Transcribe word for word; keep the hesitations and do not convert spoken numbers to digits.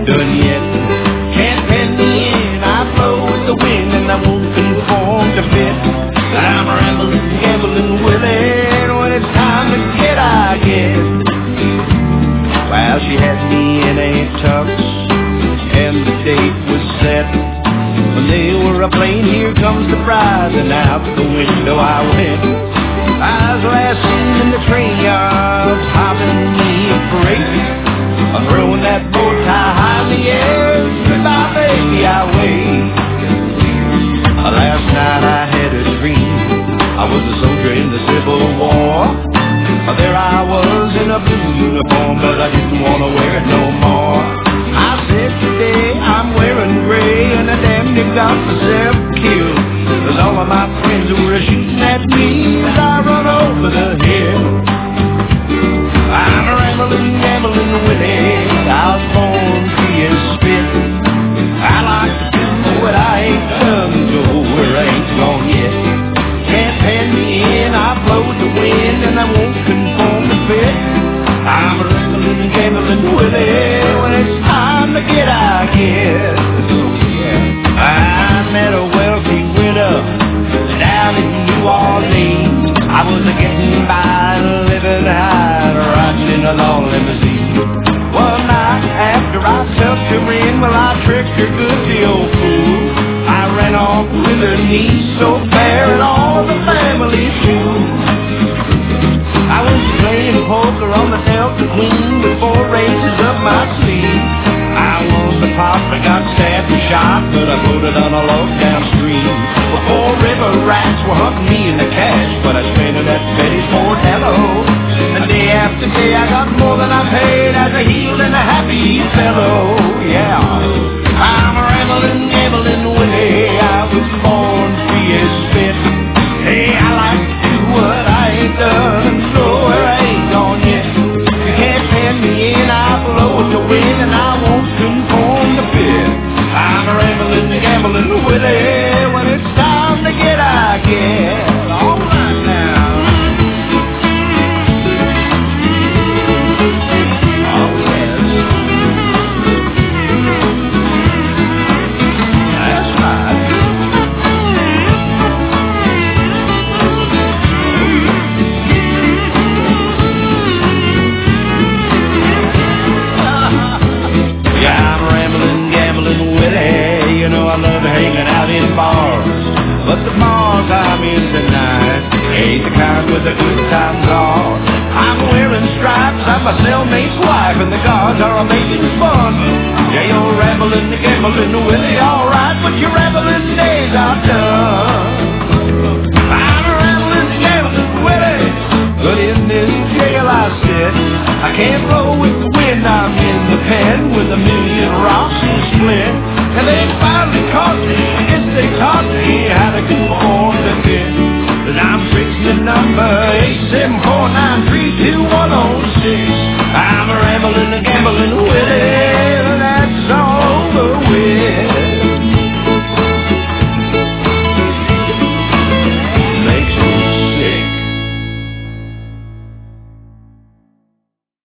done yet. Can't pen me in, I flow with the wind and I won't conform to fit. I'm rambling, gambling, willing, when it's time to get, I guess. Well, she had me in a tux, and the date was set. When they were a plane, here comes the bride, and out the window I went. I was last seen in the train yard, hopping me a freight, throwing that bow tie high in the air. Goodbye, baby, I wait. Last night I had a dream, I was a soldier in the Civil War. There I was in a blue uniform, but I didn't want to wear it no more. I said today I'm wearing gray, and I damn near got myself killed. Cause all of my friends were shooting at me as I run over the hill. I'm rambling, gambling, Willie, I was born free as spit. I like to do what I ain't done, go where I ain't gone yet. Can't pen me in, I flow with the wind, and I won't conform to fit. I'm rambling, gambling, Willie, when it's time to get, I guess. Yeah. I met a wealthy widow down in New Orleans. I was a getting by, living high, riding in a long limousine. One night after I tucked her in, well, I tricked her good, the old fool. I ran off with her niece, so fair, and all the family too. I was playing poker on the Delta Queen with four races up my sleeve. I won the pot, I got stabbed and shot, but I put it on a low downstream. Well, four river rats were hunting me in the cash, but I spent it at Betty's Fort Hello. And day after day I got more than I paid as a healed and a happy fellow. Yeah, I'm rambling, gambling, Willie, I was born free as spit. Hey, I like to do what I ain't done and go where I ain't gone yet. You can't pen me in, I blow with the wind and I won't conform to fit. I'm rambling, gambling, Willie, when it's time to get, I guess. All right now. Hanging out in bars, but the bars I'm in tonight ain't the kind with the good times are. I'm wearing stripes, I'm my cellmate's wife, and the guards are making fun. Yeah, you're rambling, gambling, Willie, alright, but your rambling days are done. I'm rambling, gambling, Willie, but in this jail I sit, I can't roll with the